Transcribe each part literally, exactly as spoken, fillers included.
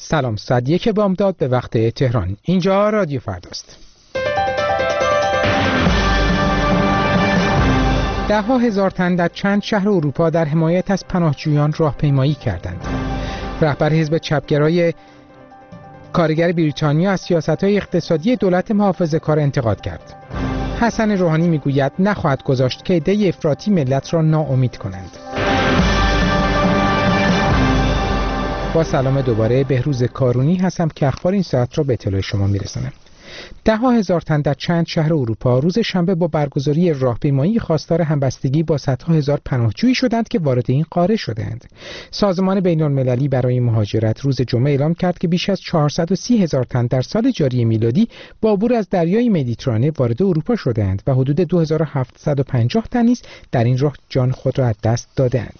سلام، ساعت یک بامداد به وقت تهران. اینجا رادیو فرداست. ده ها هزار تن در چند شهر اروپا در حمایت از پناهجویان راهپیمایی کردند. رهبر حزب چپگرای کارگر بریتانیا از سیاست‌های اقتصادی دولت محافظه‌کار انتقاد کرد. حسن روحانی میگوید نخواهد گذاشت که عده افراطی ملت را ناامید کنند. با سلام دوباره، بهروز کارونی هستم که اخبار این ساعت را به اطلاع شما میرسانم. ده ها هزار تن در چند شهر اروپا روز شنبه با برگزاری راهپیمایی خواستار همبستگی با صدها هزار پناهجویی شدند که وارد این قاره شدند. سازمان بین‌المللی برای مهاجرت روز جمعه اعلام کرد که بیش از چهارصد و سی هزار تن در سال جاری میلادی با عبور از دریای مدیترانه وارد اروپا شدند و حدود دو هزار و هفتصد و پنجاه تن نیز در این راه جان خود را از دست دادند.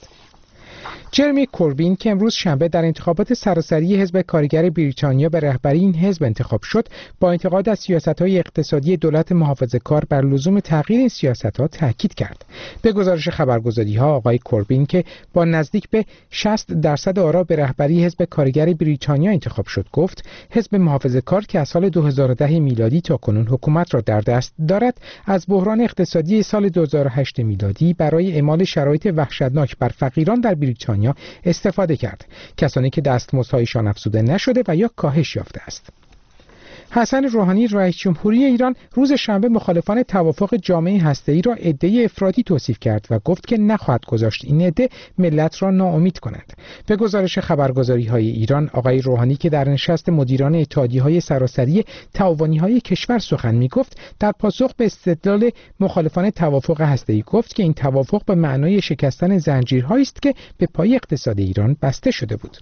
جرمی کوربین که امروز شنبه در انتخابات سراسری حزب کارگر بریتانیا به رهبری این حزب انتخاب شد، با انتقاد از سیاست‌های اقتصادی دولت محافظه‌کار بر لزوم تغییر این سیاست‌ها تاکید کرد. به گزارش خبرگزاری‌ها، آقای کوربین که با نزدیک به شصت درصد آرا به رهبری حزب کارگر بریتانیا انتخاب شد، گفت حزب محافظه‌کار که از سال دو هزار و ده میلادی تا کنون حکومت را در دست دارد، از بحران اقتصادی سال دو هزار و هشت میلادی برای اعمال شرایط وحشتناک بر فقیران در بریتانیا استفاده کرد، کسانی که دستمزدهایشان افزوده نشده و یا کاهش یافته است. حسن روحانی رئیس جمهوری ایران روز شنبه مخالفان توافق جامعه هسته‌ای را عده افراطی توصیف کرد و گفت که نخواهد گذاشت این عده ملت را ناامید کنند. به گزارش خبرگزاری‌های ایران، آقای روحانی که در نشست مدیران اتحادیه‌های سراسری تعاونی‌های کشور سخن می‌گفت، در پاسخ به استدلال مخالفان توافق هسته‌ای گفت که این توافق به معنای شکستن زنجیرهایی است که به پای اقتصاد ایران بسته شده بود.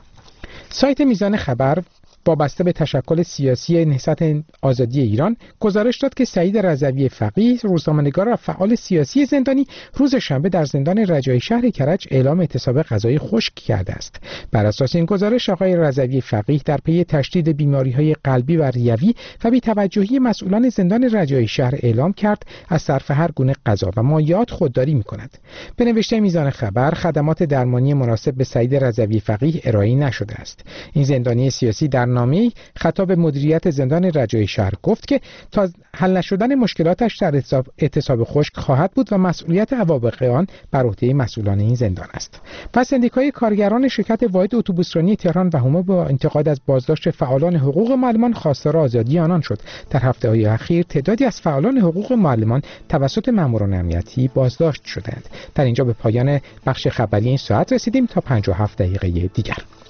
سایت میزان خبر وابسته به تشکل سیاسی نهضت آزادی ایران گزارش داد که سعید رضوی فقیه، روزنامه‌نگار و فعال سیاسی زندانی، روز شنبه در زندان رجایی شهر کرج اعلام اعتصاب غذایی خشک کرده است. بر اساس این گزارش، آقای رضوی فقیه در پی تشدید بیماری‌های قلبی و ریوی و بی‌توجهی مسئولان زندان رجایی شهر اعلام کرد از صرف هر گونه غذا و مایعات خودداری می‌کند. به نوشته میزان خبر، خدمات درمانی مناسب به سعید رضوی فقیه ارائه نشده است. این زندانی سیاسی در نامه‌ای خطاب مدیریت زندان رجایی شهر گفت که تا حل نشدن مشکلاتش در اعتصاب خشک خواهد بود و مسئولیت عواقب آن بر عهده مسئولان این زندان است. پس سندیکای کارگران شرکت واحد اتوبوسرانی تهران و هما با انتقاد از بازداشت فعالان حقوق معلمان خواستار آزادی آنان شد. در هفته‌های اخیر تعدادی از فعالان حقوق معلمان توسط ماموران امنیتی بازداشت شدند. در اینجا به پایان بخش خبری این ساعت رسیدیم. تا پنجاه و هفت دقیقه دیگر.